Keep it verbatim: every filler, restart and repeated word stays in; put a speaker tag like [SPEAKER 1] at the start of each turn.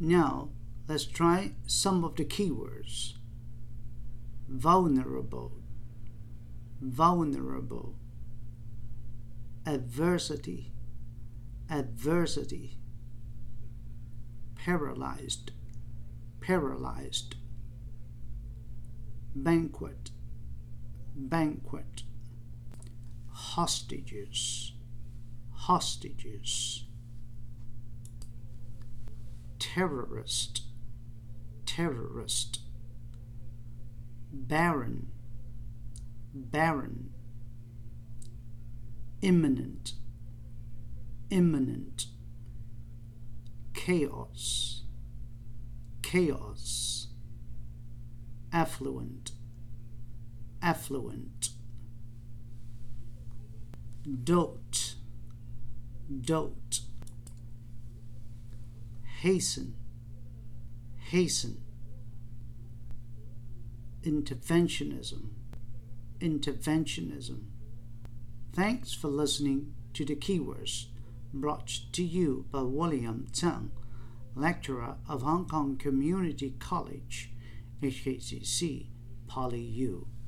[SPEAKER 1] Now, let's try some of the keywords. Vulnerable, vulnerable. Adversity, adversity. Paralyzed, paralyzed. Banquet, banquet. Hostages, hostages. Terrorist, terrorist. Barren, barren. Imminent, imminent. Chaos, chaos. Affluent, affluent. Dote, dote. Hasten, hasten. Interventionism, interventionism. Thanks for listening to the keywords brought to you by William Tsang, lecturer of Hong Kong Community College, H K C C, Poly U.